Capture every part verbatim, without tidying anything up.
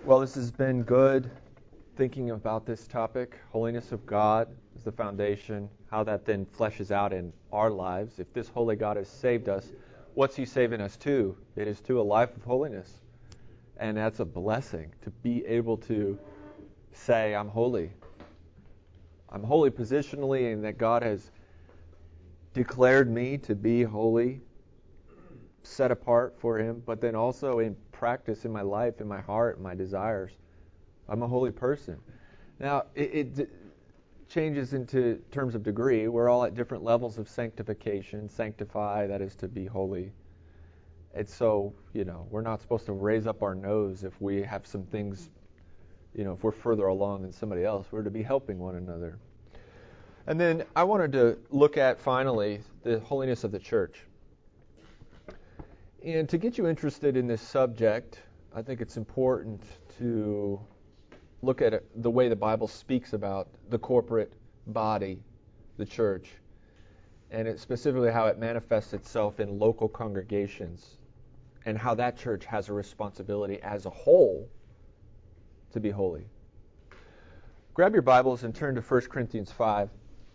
Well, this has been good thinking about this topic. Holiness of God is the foundation, how that then fleshes out in our lives. If this holy God has saved us, what's he saving us to? It is to a life of holiness. And that's a blessing to be able to say, I'm holy. I'm holy positionally, and that God has declared me to be holy, set apart for him, but then also in practice in my life, in my heart, in my desires. I'm a holy person. Now, it, it d- changes into terms of degree. We're all at different levels of sanctification. Sanctify, that is to be holy. And so, you know, we're not supposed to raise up our nose if we have some things, you know, if we're further along than somebody else. We're to be helping one another. And then I wanted to look at, finally, the holiness of the church. And to get you interested in this subject, I think it's important to look at it, the way the Bible speaks about the corporate body, the church, and it, specifically how it manifests itself in local congregations, and how that church has a responsibility as a whole to be holy. Grab your Bibles and turn to First Corinthians five.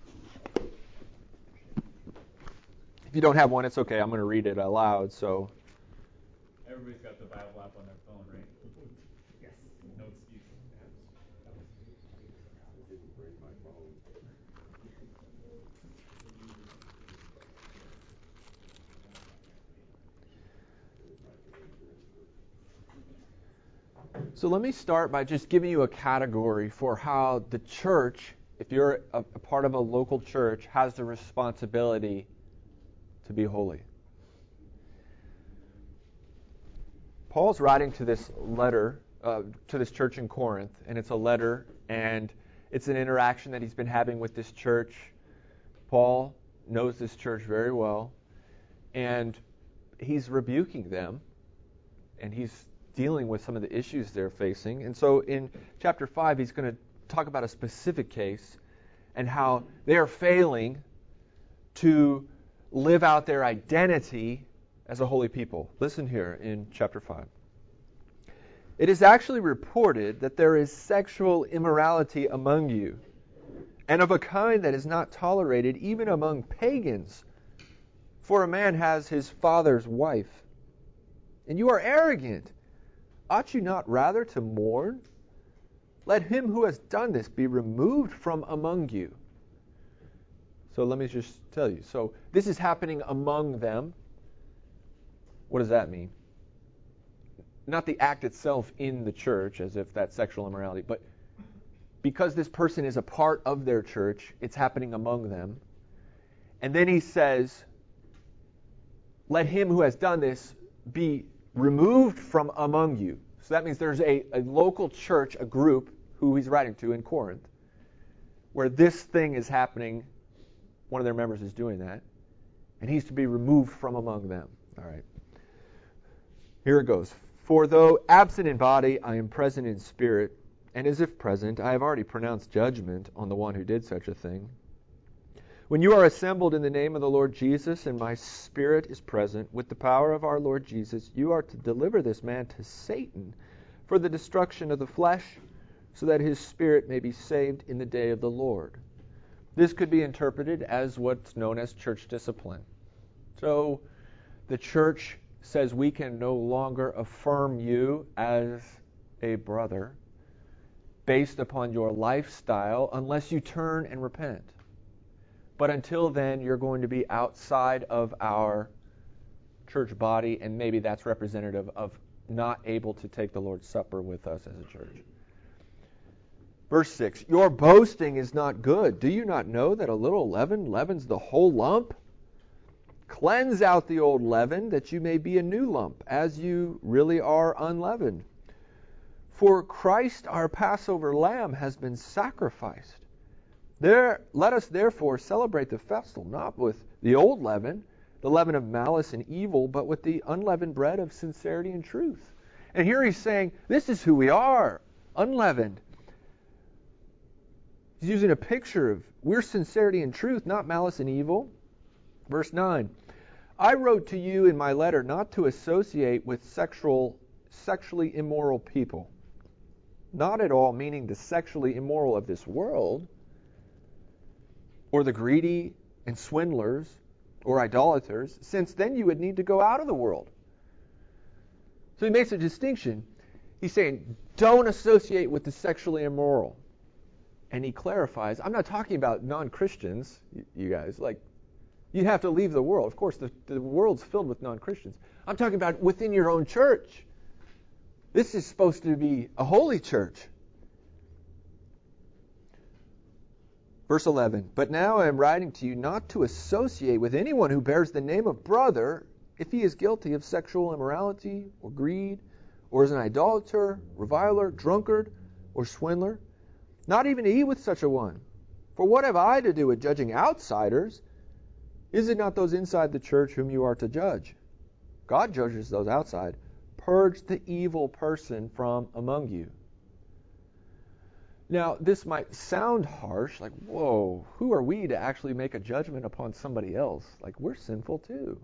If you don't have one, it's okay. I'm going to read it aloud. So everybody's got the Bible app on their phone, right? Yes. No excuse. I didn't bring my phone. So let me start by just giving you a category for how the church, if you're a, a part of a local church, has the responsibility to be holy. Paul's writing to this letter, uh, to this church in Corinth, and it's a letter, and it's an interaction that he's been having with this church. Paul knows this church very well, and he's rebuking them, and he's dealing with some of the issues they're facing. And so in chapter five, he's going to talk about a specific case and how they are failing to live out their identity as a holy people. Listen here in chapter five. It is actually reported that there is sexual immorality among you, and of a kind that is not tolerated even among pagans. For a man has his father's wife. And you are arrogant. Ought you not rather to mourn? Let him who has done this be removed from among you. So let me just tell you. So this is happening among them. What does that mean? Not the act itself in the church, as if that's sexual immorality, but because this person is a part of their church, it's happening among them. And then he says, let him who has done this be removed from among you. So that means there's a, a local church, a group, who he's writing to in Corinth, where this thing is happening. One of their members is doing that, and he's to be removed from among them. All right. Here it goes. For though absent in body, I am present in spirit, and as if present, I have already pronounced judgment on the one who did such a thing. When you are assembled in the name of the Lord Jesus, and my spirit is present, with the power of our Lord Jesus, you are to deliver this man to Satan for the destruction of the flesh, so that his spirit may be saved in the day of the Lord. This could be interpreted as what's known as church discipline. So the church says we can no longer affirm you as a brother based upon your lifestyle unless you turn and repent. But until then, you're going to be outside of our church body, and maybe that's representative of not able to take the Lord's Supper with us as a church. Verse six, your boasting is not good. Do you not know that a little leaven leavens the whole lump? Cleanse out the old leaven, that you may be a new lump, as you really are unleavened. For Christ, our Passover lamb, has been sacrificed. There, let us therefore celebrate the festival, not with the old leaven, the leaven of malice and evil, but with the unleavened bread of sincerity and truth. And here he's saying, this is who we are, unleavened. He's using a picture of, we're sincerity and truth, not malice and evil. Verse nine, I wrote to you in my letter not to associate with sexual, sexually immoral people, not at all meaning the sexually immoral of this world, or the greedy and swindlers, or idolaters, since then you would need to go out of the world. So he makes a distinction. He's saying, don't associate with the sexually immoral. And he clarifies, I'm not talking about non-Christians, you guys. Like, you have to leave the world. Of course, the, the world's filled with non-Christians. I'm talking about within your own church. This is supposed to be a holy church. Verse eleven, but now I am writing to you not to associate with anyone who bears the name of brother if he is guilty of sexual immorality or greed, or is an idolater, reviler, drunkard, or swindler. Not even to eat with such a one. For what have I to do with judging outsiders? Is it not those inside the church whom you are to judge? God judges those outside. Purge the evil person from among you. Now, this might sound harsh, like, whoa, who are we to actually make a judgment upon somebody else? Like, we're sinful too.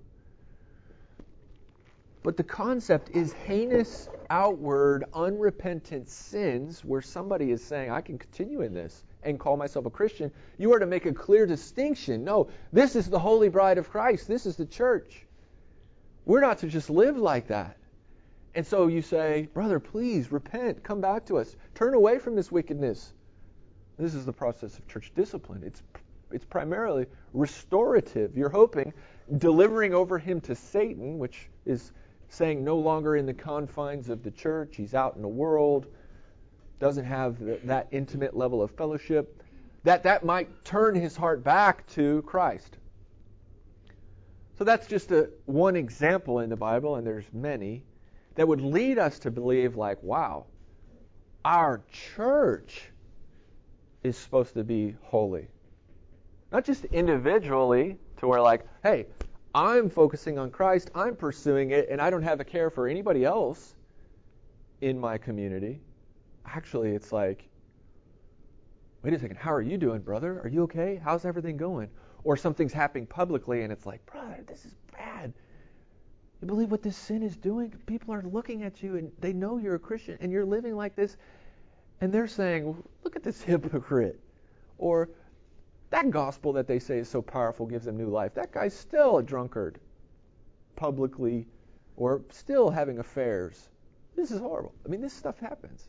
But the concept is heinous, outward, unrepentant sins where somebody is saying, I can continue in this and call myself a Christian. You are to make a clear distinction. No, this is the holy bride of Christ. This is the church. We're not to just live like that. And so you say, brother, please repent. Come back to us. Turn away from this wickedness. This is the process of church discipline. It's it's primarily restorative. You're hoping, delivering over him to Satan, which is saying no longer in the confines of the church. He's out in the world. Doesn't have that intimate level of fellowship. That that might turn his heart back to Christ. So that's just a one example in the Bible, and there's many, that would lead us to believe like, wow, our church is supposed to be holy. Not just individually, to where like, hey, I'm focusing on Christ, I'm pursuing it, and I don't have a care for anybody else in my community. Actually, it's like, wait a second, how are you doing, brother? Are you okay? How's everything going? Or something's happening publicly, and it's like, brother, this is bad. You believe what this sin is doing? People are looking at you, and they know you're a Christian, and you're living like this, and they're saying, look at this hypocrite. Or, that gospel that they say is so powerful gives them new life. That guy's still a drunkard, publicly, or still having affairs. This is horrible. I mean, this stuff happens.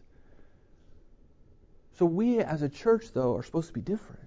So we, as a church, though, are supposed to be different.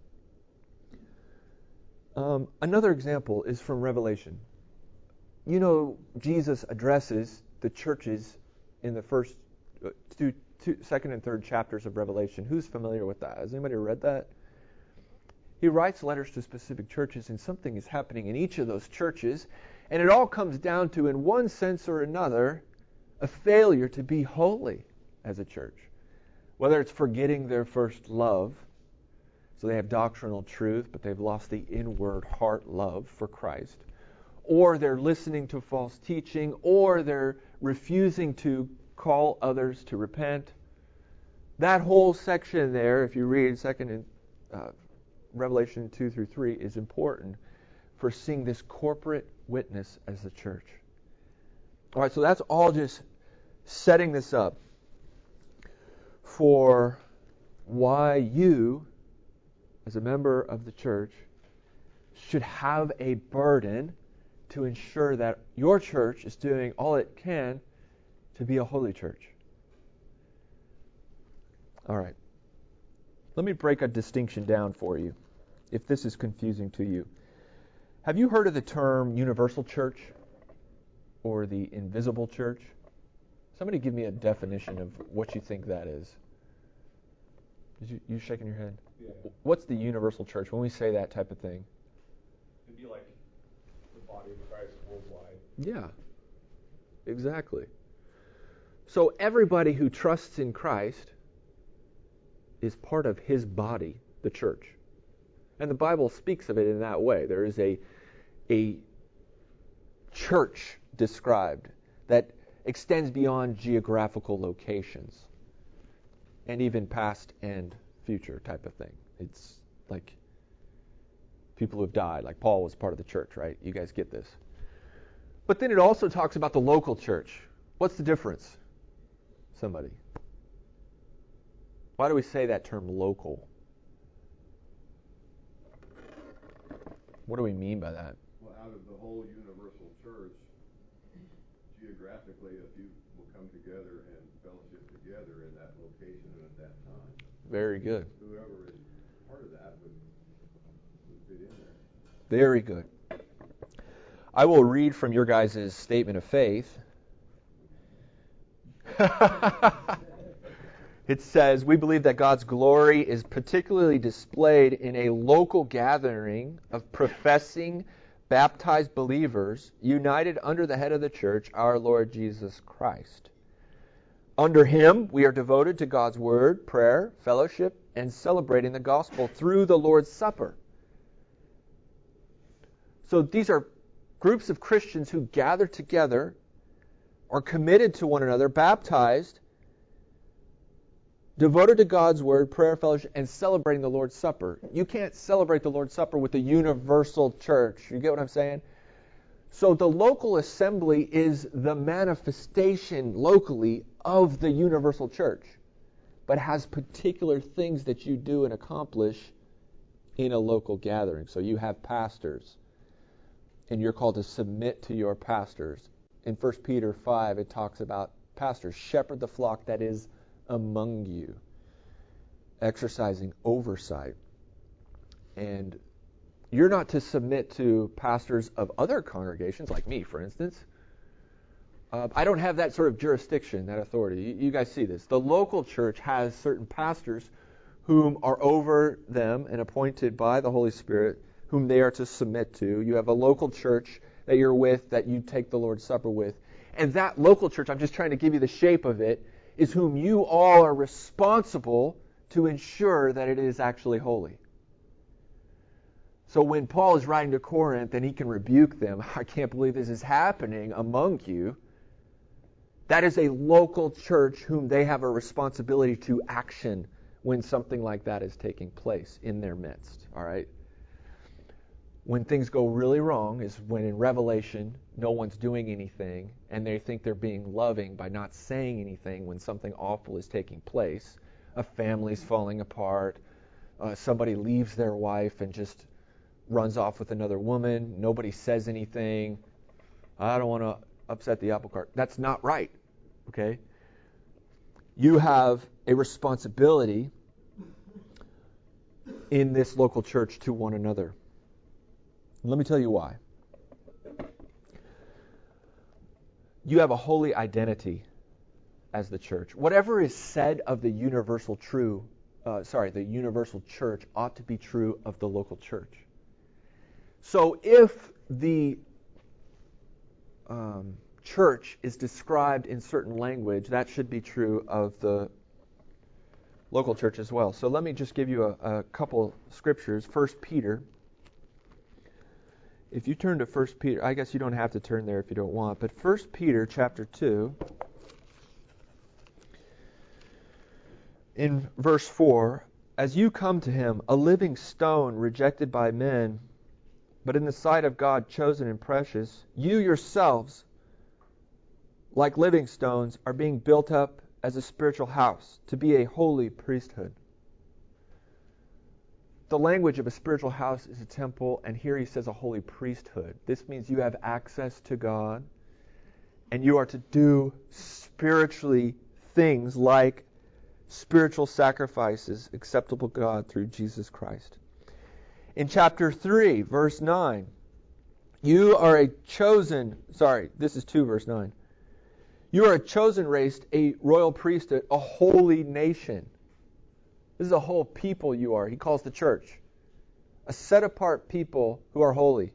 Um, another example is from Revelation. You know, Jesus addresses the churches in the first uh, two, two, second and third chapters of Revelation. Who's familiar with that? Has anybody read that? He writes letters to specific churches, and something is happening in each of those churches, and it all comes down to, in one sense or another, a failure to be holy as a church. Whether it's forgetting their first love, so they have doctrinal truth, but they've lost the inward heart love for Christ, or they're listening to false teaching, or they're refusing to call others to repent. That whole section there, if you read second and uh, Revelation two through three, is important for seeing this corporate witness as the church. All right, so that's all just setting this up for why you, as a member of the church, should have a burden to ensure that your church is doing all it can to be a holy church. All right. Let me break a distinction down for you, if this is confusing to you. Have you heard of the term universal church or the invisible church? Somebody give me a definition of what you think that is. Is you, you shaking your head? Yeah. What's the universal church when we say that type of thing? It'd be like the body of Christ worldwide. Yeah, exactly. So everybody who trusts in Christ is part of his body, the church. And the Bible speaks of it in that way. There is a, a church described that extends beyond geographical locations and even past and future type of thing. It's like people who have died, like Paul was part of the church, right? You guys get this. But then it also talks about the local church. What's the difference? Somebody. Why do we say that term local? What do we mean by that? Well, out of the whole universal church, geographically, a few will come together and fellowship together in that location and at that time. Very good. Whoever is part of that would, would fit in there. Very good. I will read from your guys' statement of faith. It says, we believe that God's glory is particularly displayed in a local gathering of professing, baptized believers united under the head of the church, our Lord Jesus Christ. Under him, we are devoted to God's word, prayer, fellowship, and celebrating the gospel through the Lord's Supper. So these are groups of Christians who gather together, are committed to one another, baptized, devoted to God's word, prayer, fellowship, and celebrating the Lord's Supper. You can't celebrate the Lord's Supper with the universal church. You get what I'm saying? So the local assembly is the manifestation locally of the universal church, but has particular things that you do and accomplish in a local gathering. So you have pastors, and you're called to submit to your pastors. In First Peter five, it talks about pastors, shepherd the flock that is among you, exercising oversight. And you're not to submit to pastors of other congregations, like me, for instance. Uh, I don't have that sort of jurisdiction, that authority. You, you guys see this. The local church has certain pastors whom are over them and appointed by the Holy Spirit, whom they are to submit to. You have a local church that you're with, that you take the Lord's Supper with. And that local church, I'm just trying to give you the shape of it, is whom you all are responsible to ensure that it is actually holy. So when Paul is writing to Corinth and he can rebuke them, I can't believe this is happening among you, that is a local church whom they have a responsibility to action when something like that is taking place in their midst. All right? When things go really wrong is when in Revelation no one's doing anything and they think they're being loving by not saying anything when something awful is taking place. A family's falling apart. Uh, somebody leaves their wife and just runs off with another woman. Nobody says anything. I don't want to upset the apple cart. That's not right. Okay? You have a responsibility in this local church to one another. Let me tell you why. You have a holy identity as the church. Whatever is said of the universal true, uh, sorry, the universal church ought to be true of the local church. So if the um, church is described in certain language, that should be true of the local church as well. So let me just give you a, a couple scriptures. First Peter. If you turn to First Peter, I guess you don't have to turn there if you don't want, but First Peter chapter two, in verse four, as you come to him, a living stone rejected by men, but in the sight of God chosen and precious, you yourselves, like living stones, are being built up as a spiritual house to be a holy priesthood. The language of a spiritual house is a temple, and here he says a holy priesthood. This means you have access to God, and you are to do spiritually things like spiritual sacrifices acceptable to God through Jesus Christ. In chapter three, verse nine, you are a chosen, sorry, this is two, verse nine. You are a chosen race, a royal priesthood, a holy nation. This is a whole people you are. He calls the church a set-apart people who are holy.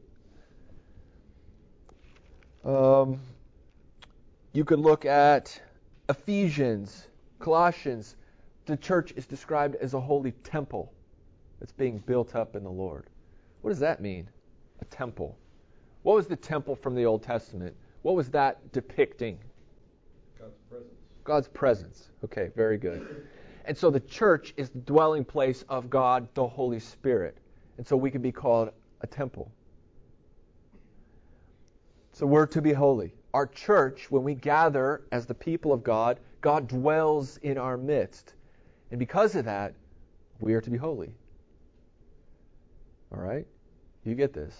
Um, you could look at Ephesians, Colossians. The church is described as a holy temple that's being built up in the Lord. What does that mean? A temple. What was the temple from the Old Testament? What was that depicting? God's presence. God's presence. Okay, very good. And so the church is the dwelling place of God, the Holy Spirit. And so we can be called a temple. So we're to be holy. Our church, when we gather as the people of God, God dwells in our midst. And because of that, we are to be holy. All right? You get this.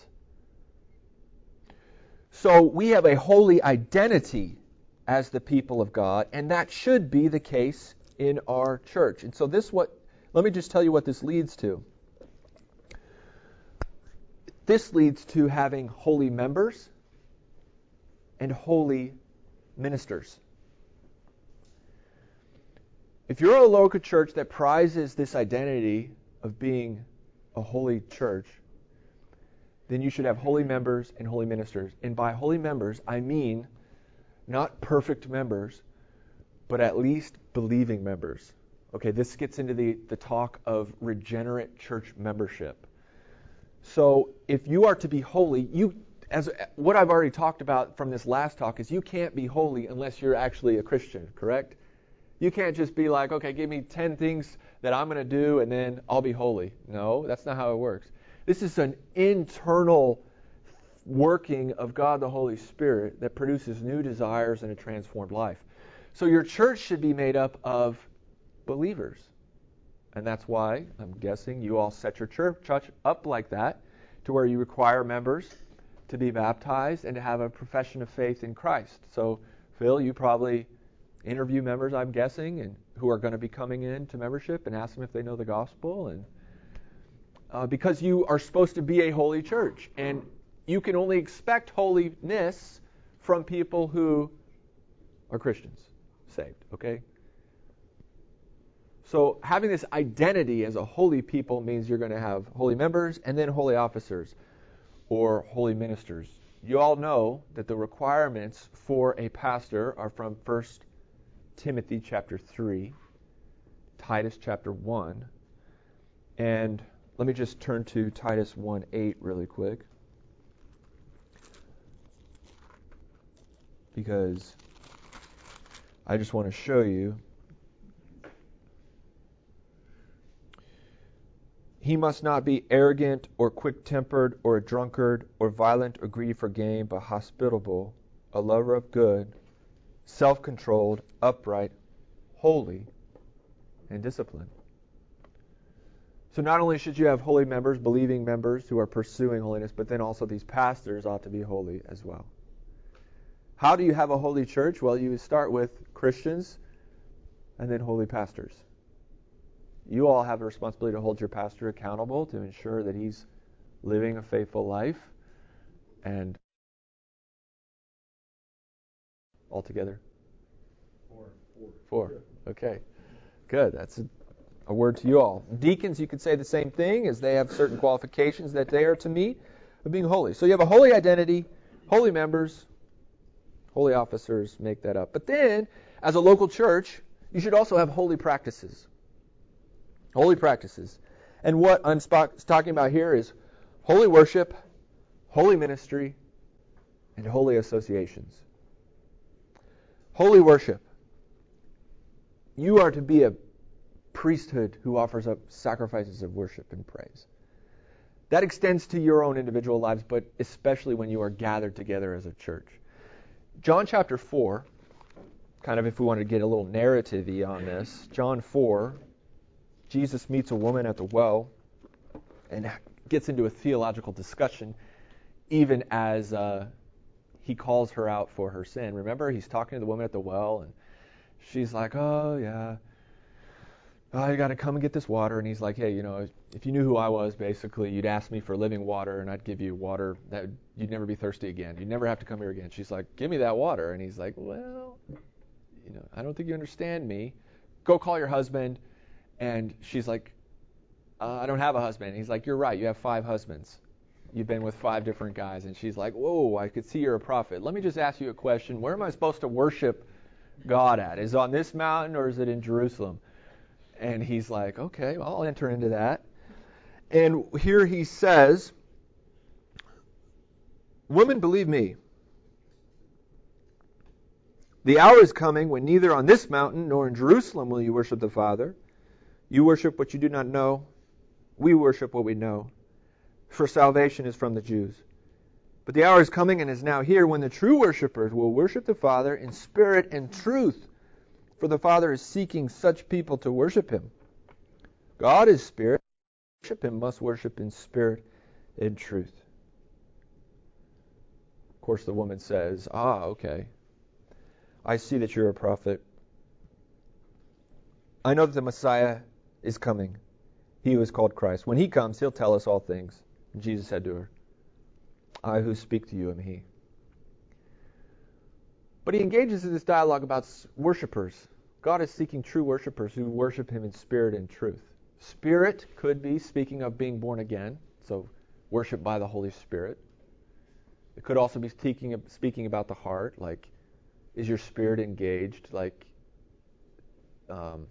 So we have a holy identity as the people of God, and that should be the case in our church. And so this what let me just tell you what this leads to. This leads to having holy members and holy ministers. If you're a local church that prizes this identity of being a holy church, then you should have holy members and holy ministers. And by holy members, I mean not perfect members, but at least believing members. Okay, this gets into the, the talk of regenerate church membership. So if you are to be holy, you as what I've already talked about from this last talk is you can't be holy unless you're actually a Christian, correct? You can't just be like, okay, give me ten things that I'm going to do and then I'll be holy. No, that's not how it works. This is an internal working of God the Holy Spirit that produces new desires and a transformed life. So your church should be made up of believers. And that's why, I'm guessing, you all set your church up like that, to where you require members to be baptized and to have a profession of faith in Christ. So, Phil, you probably interview members, I'm guessing, and who are going to be coming in to membership and ask them if they know the gospel. And uh, because you are supposed to be a holy church. And you can only expect holiness from people who are Christians, saved, okay? So having this identity as a holy people means you're going to have holy members and then holy officers or holy ministers. You all know that the requirements for a pastor are from First Timothy chapter three, Titus chapter one, and let me just turn to Titus one eight really quick, because I just want to show you. He must not be arrogant or quick-tempered or a drunkard or violent or greedy for gain, but hospitable, a lover of good, self-controlled, upright, holy, and disciplined. So not only should you have holy members, believing members who are pursuing holiness, but then also these pastors ought to be holy as well. How do you have a holy church? Well, you start with Christians and then holy pastors. You all have a responsibility to hold your pastor accountable to ensure that he's living a faithful life. And altogether? Four. Four. Four. Okay. Good. That's a, a word to you all. Deacons, you could say the same thing, as they have certain qualifications that they are to meet of being holy. So you have a holy identity, holy members, holy officers make that up. But then, as a local church, you should also have holy practices. Holy practices. And what I'm sp- talking about here is holy worship, holy ministry, and holy associations. Holy worship. You are to be a priesthood who offers up sacrifices of worship and praise. That extends to your own individual lives, but especially when you are gathered together as a church. John chapter four, kind of if we want to get a little narrative-y on this, John four, Jesus meets a woman at the well and gets into a theological discussion even as uh, he calls her out for her sin. Remember, he's talking to the woman at the well, and she's like, oh, yeah, oh, you got to come and get this water. And he's like, hey, you know, if you knew who I was, basically, you'd ask me for living water, and I'd give you water that you'd never be thirsty again. You'd never have to come here again. She's like, give me that water. And he's like, well, you know, I don't think you understand me. Go call your husband. And she's like, uh, I don't have a husband. And he's like, you're right. You have five husbands. You've been with five different guys. And she's like, whoa, I could see you're a prophet. Let me just ask you a question. Where am I supposed to worship God at? Is it on this mountain or is it in Jerusalem? And he's like, okay, well, I'll enter into that. And here he says, woman, believe me, the hour is coming when neither on this mountain nor in Jerusalem will you worship the Father. You worship what you do not know. We worship what we know. For salvation is from the Jews. But the hour is coming and is now here when the true worshipers will worship the Father in spirit and truth. For the Father is seeking such people to worship Him. God is spirit. Worship him must worship in spirit and truth. Of course, the woman says, ah, okay. I see that you're a prophet. I know that the Messiah is coming. He who is called Christ. When he comes, he'll tell us all things. And Jesus said to her, I who speak to you am he. But he engages in this dialogue about worshipers. God is seeking true worshipers who worship him in spirit and truth. Spirit could be speaking of being born again, so worship by the Holy Spirit. It could also be speaking, speaking about the heart, like, is your spirit engaged? Like, um,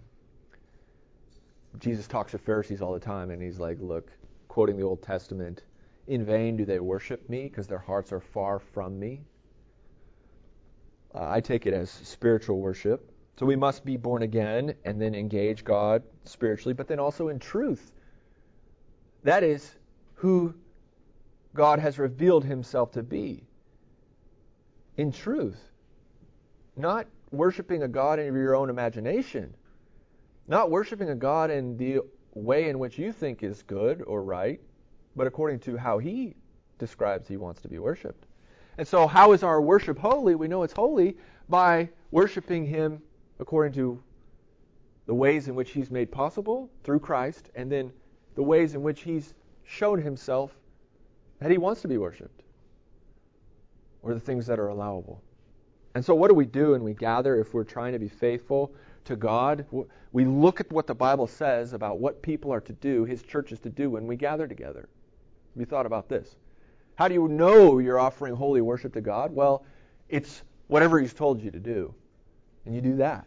Jesus talks to Pharisees all the time, and he's like, look, quoting the Old Testament, in vain do they worship me, because their hearts are far from me. Uh, I take it as spiritual worship. So we must be born again and then engage God spiritually, but then also in truth. That is who God has revealed himself to be. In truth. Not worshiping a God in your own imagination. Not worshiping a God in the way in which you think is good or right, but according to how he describes he wants to be worshipped. And so how is our worship holy? We know it's holy by worshiping him according to the ways in which he's made possible through Christ, and then the ways in which he's shown himself that he wants to be worshipped, or the things that are allowable. And so what do we do when we gather if we're trying to be faithful to God? We look at what the Bible says about what people are to do, his church is to do when we gather together. Have you thought about this? How do you know you're offering holy worship to God? Well, it's whatever he's told you to do. And you do that.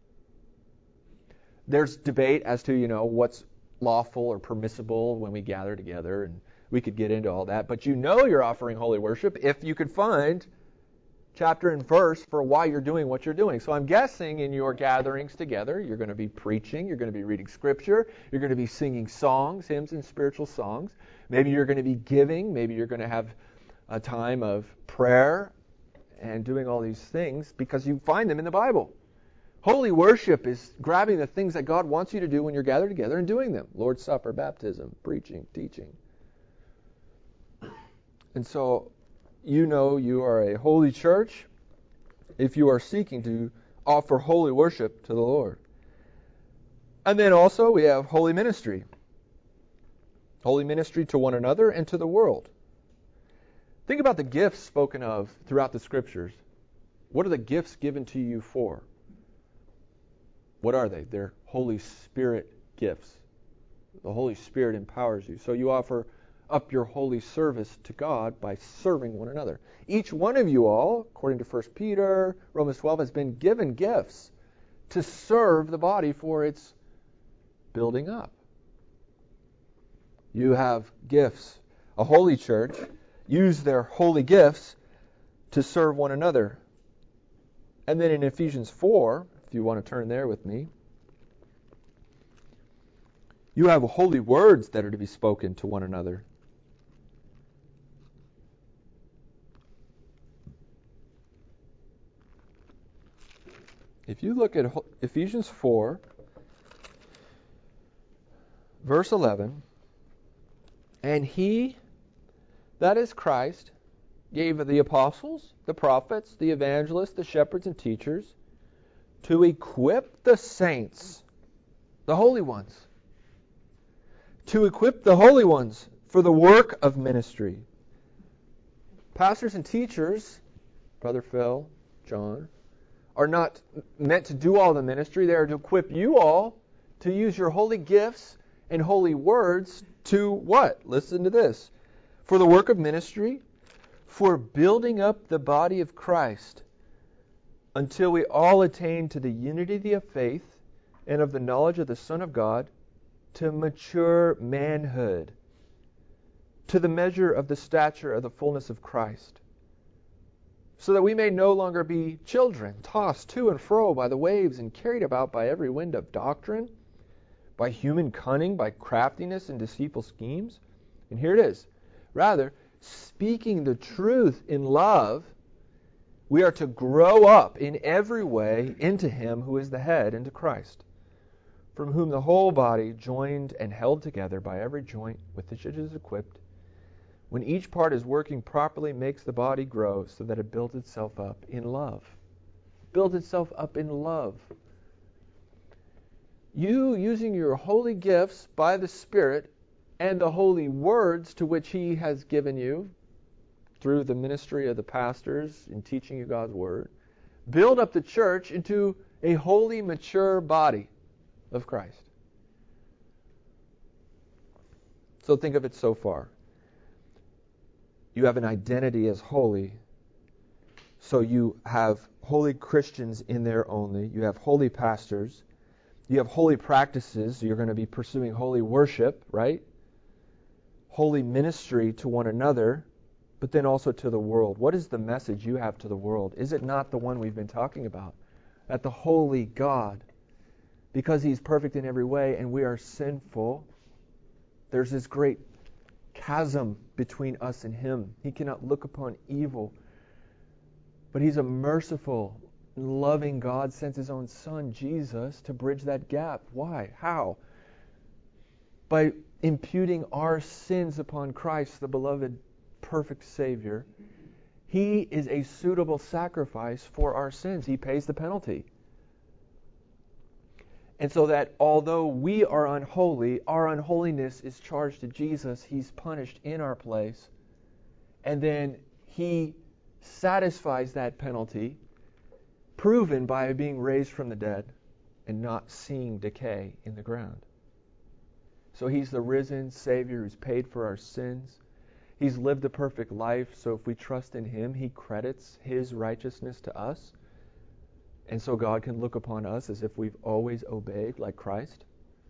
There's debate as to, you know, what's lawful or permissible when we gather together, and we could get into all that. But you know you're offering holy worship if you could find chapter and verse for why you're doing what you're doing. So I'm guessing in your gatherings together, you're going to be preaching, you're going to be reading scripture, you're going to be singing songs, hymns and spiritual songs. Maybe you're going to be giving, maybe you're going to have a time of prayer and doing all these things because you find them in the Bible. Holy worship is grabbing the things that God wants you to do when you're gathered together and doing them. Lord's Supper, baptism, preaching, teaching. And so you know you are a holy church if you are seeking to offer holy worship to the Lord. And then also we have holy ministry. Holy ministry to one another and to the world. Think about the gifts spoken of throughout the Scriptures. What are the gifts given to you for? What are they? They're Holy Spirit gifts. The Holy Spirit empowers you. So you offer up your holy service to God by serving one another. Each one of you all, according to First Peter, Romans twelve, has been given gifts to serve the body for its building up. You have gifts. A holy church use their holy gifts to serve one another. And then in Ephesians four, if you want to turn there with me, you have holy words that are to be spoken to one another. If you look at Ephesians four, verse eleven, and he, that is Christ, gave the apostles, the prophets, the evangelists, the shepherds and teachers to equip the saints, the holy ones, to equip the holy ones for the work of ministry. Pastors and teachers, Brother Phil, John, are not meant to do all the ministry. They are to equip you all to use your holy gifts and holy words to what? Listen to this. For the work of ministry, for building up the body of Christ, until we all attain to the unity of faith and of the knowledge of the Son of God, to mature manhood, to the measure of the stature of the fullness of Christ, so that we may no longer be children, tossed to and fro by the waves and carried about by every wind of doctrine, by human cunning, by craftiness and deceitful schemes. And here it is. Rather, speaking the truth in love, we are to grow up in every way into Him who is the head, into Christ, from whom the whole body, joined and held together by every joint with which it is equipped, when each part is working properly, makes the body grow so that it builds itself up in love. Builds itself up in love. You, using your holy gifts by the Spirit and the holy words to which He has given you through the ministry of the pastors in teaching you God's Word, build up the church into a holy, mature body of Christ. So think of it so far. You have an identity as holy, so you have holy Christians in there only. You have holy pastors. You have holy practices, so you're going to be pursuing holy worship, right? Holy ministry to one another, but then also to the world. What is the message you have to the world? Is it not the one we've been talking about? That the holy God, because He's perfect in every way and we are sinful, there's this great chasm between us and Him. He cannot look upon evil. But He's a merciful, loving God, sent His own Son, Jesus, to bridge that gap. Why? How? By imputing our sins upon Christ, the beloved, perfect Savior. He is a suitable sacrifice for our sins. He pays the penalty. And so that although we are unholy, our unholiness is charged to Jesus. He's punished in our place. And then He satisfies that penalty, proven by being raised from the dead and not seeing decay in the ground. So He's the risen Savior who's paid for our sins. He's lived a perfect life, so if we trust in Him, He credits His righteousness to us. And so God can look upon us as if we've always obeyed like Christ.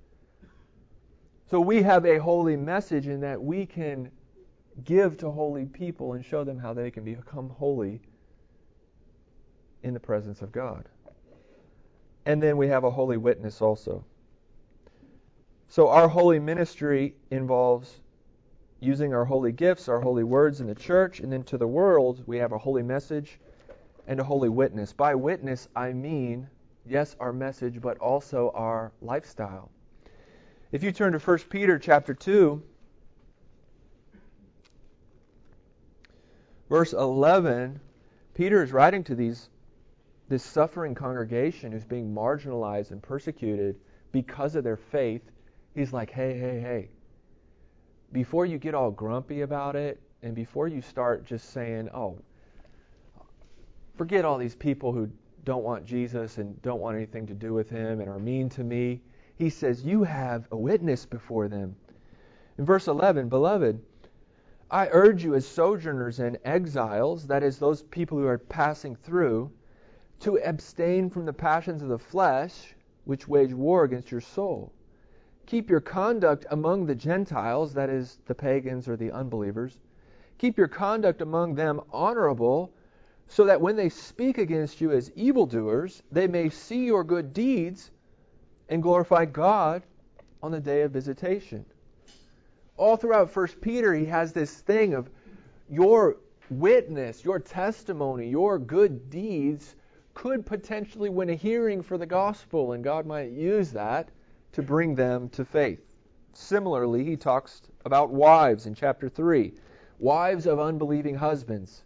So we have a holy message in that we can give to holy people and show them how they can become holy in the presence of God. And then we have a holy witness also. So our holy ministry involves using our holy gifts, our holy words in the church, and then to the world we have a holy message and a holy witness. By witness, I mean, yes, our message, but also our lifestyle. If you turn to First Peter chapter two, verse eleven, Peter is writing to these this suffering congregation who's being marginalized and persecuted because of their faith. He's like, hey, hey, hey, before you get all grumpy about it, and before you start just saying, oh, forget all these people who don't want Jesus and don't want anything to do with Him and are mean to me. He says, you have a witness before them. In verse eleven, beloved, I urge you as sojourners and exiles, that is, those people who are passing through, to abstain from the passions of the flesh, which wage war against your soul. Keep your conduct among the Gentiles, that is, the pagans or the unbelievers. Keep your conduct among them honorable, so that when they speak against you as evildoers, they may see your good deeds and glorify God on the day of visitation. All throughout First Peter, he has this thing of your witness, your testimony, your good deeds could potentially win a hearing for the gospel, and God might use that to bring them to faith. Similarly, he talks about wives in chapter three. Wives of unbelieving husbands.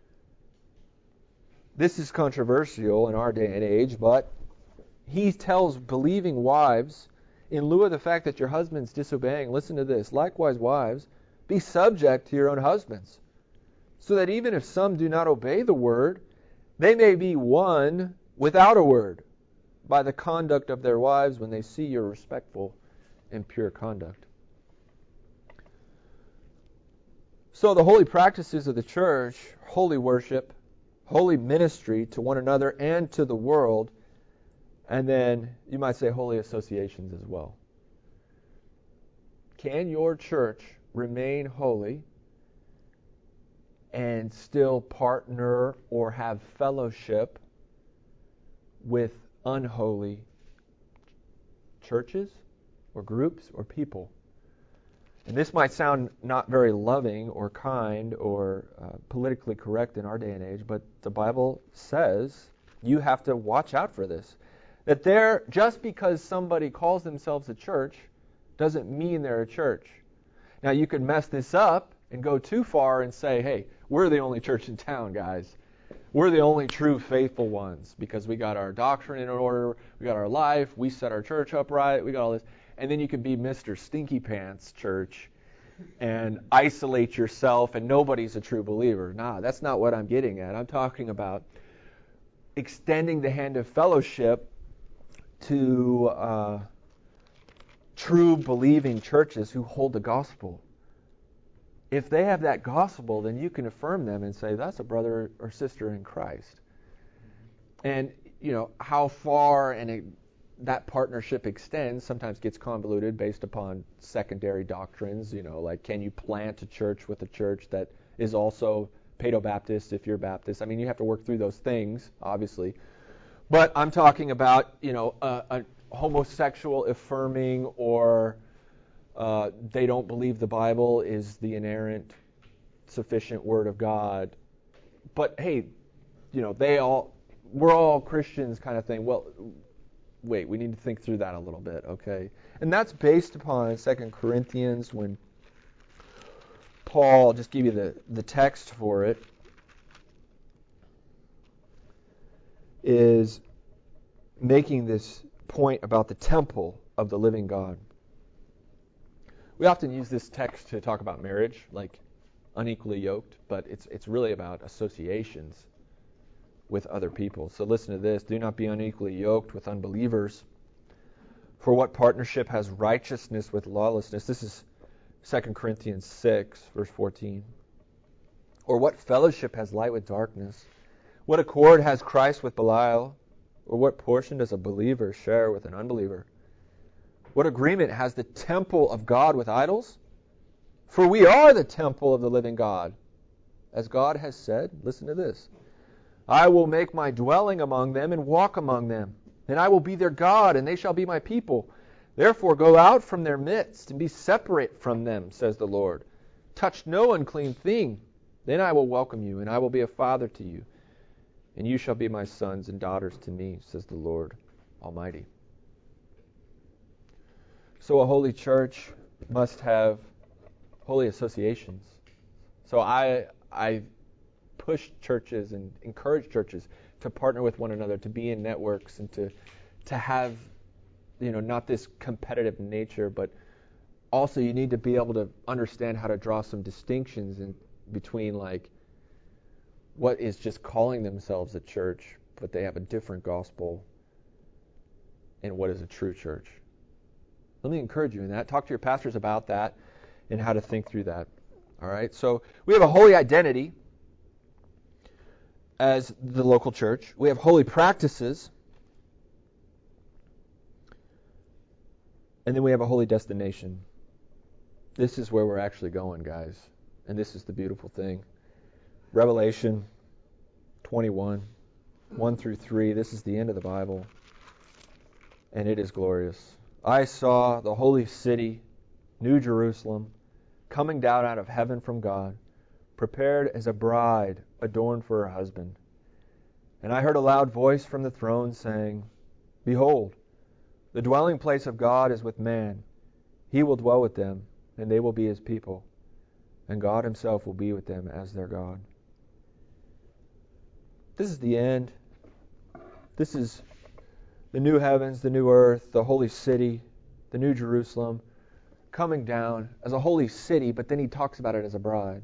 This is controversial in our day and age, but he tells believing wives, in lieu of the fact that your husband's disobeying, listen to this, likewise wives, be subject to your own husbands, so that even if some do not obey the word, they may be won without a word by the conduct of their wives when they see your respectful and pure conduct. So the holy practices of the church, holy worship, holy ministry to one another and to the world, and then you might say holy associations as well. Can your church remain holy and still partner or have fellowship with unholy churches or groups or people? And this might sound not very loving or kind or uh, politically correct in our day and age, but the Bible says you have to watch out for this. That they're, just because somebody calls themselves a church doesn't mean they're a church. Now, you could mess this up and go too far and say, hey, we're the only church in town, guys. We're the only true faithful ones because we got our doctrine in order, we got our life, we set our church up right, we got all this. And then you can be Mister Stinky Pants Church and isolate yourself and nobody's a true believer. Nah, that's not what I'm getting at. I'm talking about extending the hand of fellowship to uh, true believing churches who hold the gospel. If they have that gospel, then you can affirm them and say, that's a brother or sister in Christ. And, you know, how far and it, that partnership extends sometimes gets convoluted based upon secondary doctrines. You know, like, can you plant a church with a church that is also Paedo-Baptist if you're Baptist? I mean, you have to work through those things, obviously. But I'm talking about, you know, a, a homosexual affirming or uh, they don't believe the Bible is the inerrant, sufficient Word of God. But, hey, you know, they all, we're all Christians kind of thing. Well, wait, we need to think through that a little bit, okay? And that's based upon Second Corinthians when Paul, I'll just give you the, the text for it, is making this point about the temple of the living God. We often use this text to talk about marriage, like unequally yoked, but it's it's really about associations with other people. So listen to this. Do not be unequally yoked with unbelievers. For what partnership has righteousness with lawlessness? This is Second Corinthians six, verse fourteen. Or what fellowship has light with darkness? What accord has Christ with Belial? Or what portion does a believer share with an unbeliever? What agreement has the temple of God with idols? For we are the temple of the living God. As God has said, listen to this. I will make my dwelling among them and walk among them. And I will be their God, and they shall be my people. Therefore go out from their midst and be separate from them, says the Lord. Touch no unclean thing. Then I will welcome you, and I will be a father to you. And you shall be my sons and daughters to me, says the Lord Almighty. So a holy church must have holy associations. So I I push churches and encourage churches to partner with one another, to be in networks, and to to have, you know, not this competitive nature, but also you need to be able to understand how to draw some distinctions in between, like, what is just calling themselves a church, but they have a different gospel, and what is a true church. Let me encourage you in that. Talk to your pastors about that and how to think through that. All right? So we have a holy identity as the local church. We have holy practices. And then we have a holy destination. This is where we're actually going, guys. And this is the beautiful thing. Revelation twenty-one, one through three. This is the end of the Bible. And it is glorious. I saw the holy city, New Jerusalem, coming down out of heaven from God, prepared as a bride adorned for her husband. And I heard a loud voice from the throne saying, Behold, the dwelling place of God is with man. He will dwell with them, and they will be his people. And God himself will be with them as their God. This is the end. This is the new heavens, the new earth, the holy city, the new Jerusalem, coming down as a holy city, but then he talks about it as a bride.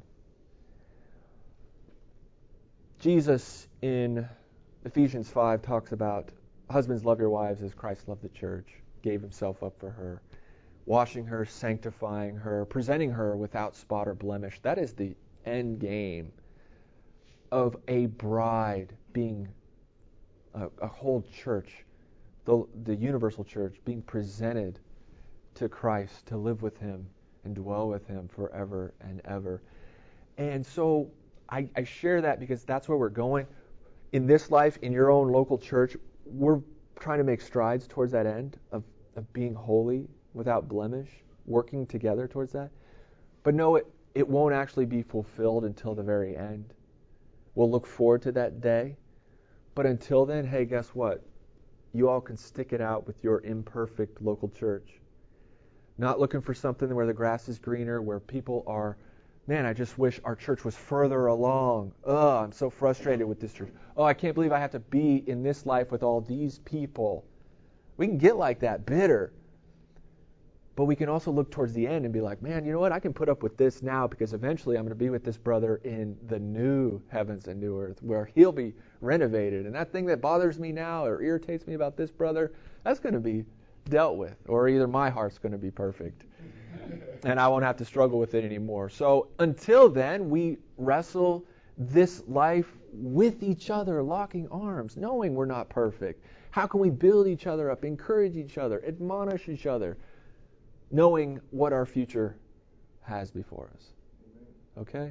Jesus in Ephesians five talks about husbands, love your wives as Christ loved the church, gave himself up for her, washing her, sanctifying her, presenting her without spot or blemish. That is the end game of a bride being a, a whole church, the, the universal church being presented to Christ to live with him and dwell with him forever and ever. And so I, I share that because that's where we're going. In this life, in your own local church, we're trying to make strides towards that end of, of being holy without blemish, working together towards that. But no, it, it won't actually be fulfilled until the very end. We'll look forward to that day. But until then, hey, guess what? you all can stick it out with your imperfect local church. Not looking for something where the grass is greener, where people are, man, I just wish our church was further along. Oh, I'm so frustrated with this church. Oh, I can't believe I have to be in this life with all these people. We can get like that, bitter. But we can also look towards the end and be like, man, you know what? I can put up with this now because eventually I'm going to be with this brother in the new heavens and new earth where he'll be renovated. And that thing that bothers me now or irritates me about this brother, that's going to be dealt with. Or either my heart's going to be perfect and I won't have to struggle with it anymore. So until then, we wrestle this life with each other, locking arms, knowing we're not perfect. How can we build each other up, encourage each other, admonish each other, knowing what our future has before us? Okay?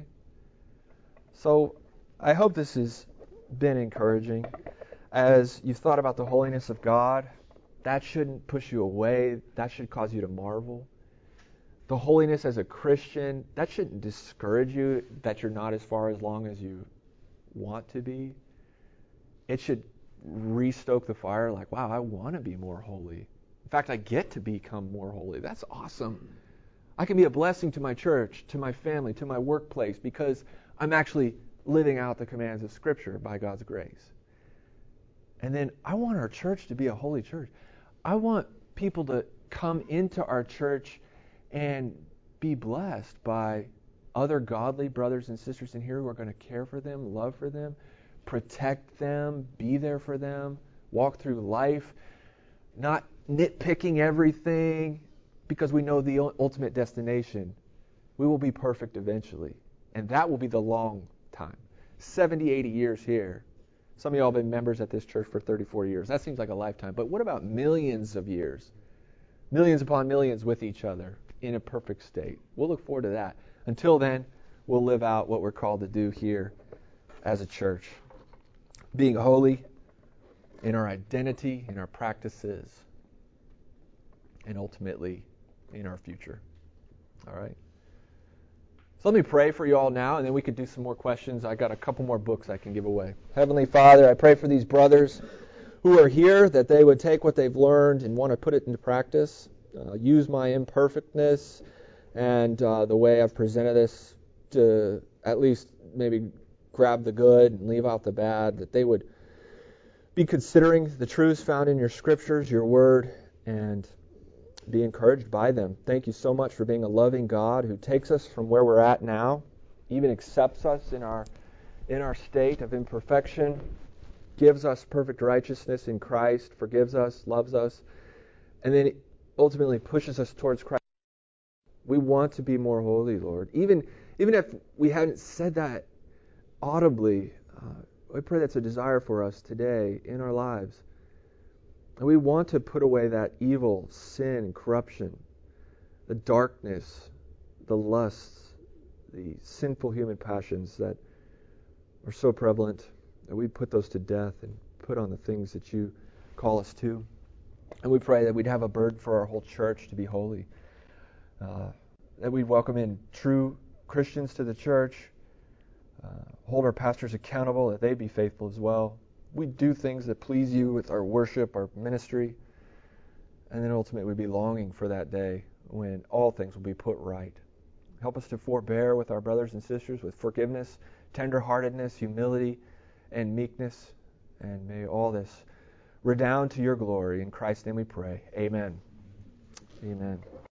So I hope this has been encouraging. As you've thought about the holiness of God, that shouldn't push you away. That should cause you to marvel. The holiness as a Christian, that shouldn't discourage you that you're not as far as long as you want to be. It should restoke the fire like, wow, I want to be more holy. In fact, I get to become more holy. That's awesome. I can be a blessing to my church, to my family, to my workplace because I'm actually living out the commands of Scripture by God's grace. And then I want our church to be a holy church. I want people to come into our church and be blessed by other godly brothers and sisters in here who are going to care for them, love for them, protect them, be there for them, walk through life, not nitpicking everything because we know the ultimate destination. We will be perfect eventually. And that will be the long time. seventy, eighty years here. Some of y'all have been members at this church for thirty-four years. That seems like a lifetime. But what about millions of years? Millions upon millions with each other in a perfect state. We'll look forward to that. Until then, we'll live out what we're called to do here as a church. Being holy in our identity, in our practices, and ultimately in our future. All right? So let me pray for you all now, and then we could do some more questions. I got a couple more books I can give away. Heavenly Father, I pray for these brothers who are here, that they would take what they've learned and want to put it into practice. Uh, use my imperfectness and uh, the way I've presented this to at least maybe grab the good and leave out the bad, that they would be considering the truths found in your scriptures, your word, and be encouraged by them. Thank you so much for being a loving God who takes us from where we're at now, even accepts us in our in our state of imperfection, gives us perfect righteousness in Christ, forgives us, loves us, and then ultimately pushes us towards Christ. We want to be more holy, Lord. Even even if we hadn't said that audibly, uh, I pray that's a desire for us today in our lives. And we want to put away that evil, sin, corruption, the darkness, the lusts, the sinful human passions that are so prevalent, that we put those to death and put on the things that you call us to. And we pray that we'd have a burden for our whole church to be holy, uh, that we'd welcome in true Christians to the church, uh, hold our pastors accountable, that they be faithful as well. We do things that please you with our worship, our ministry, and then ultimately we'd be longing for that day when all things will be put right. Help us to forbear with our brothers and sisters with forgiveness, tenderheartedness, humility, and meekness, and may all this redound to your glory. In Christ's name we pray. Amen. Amen.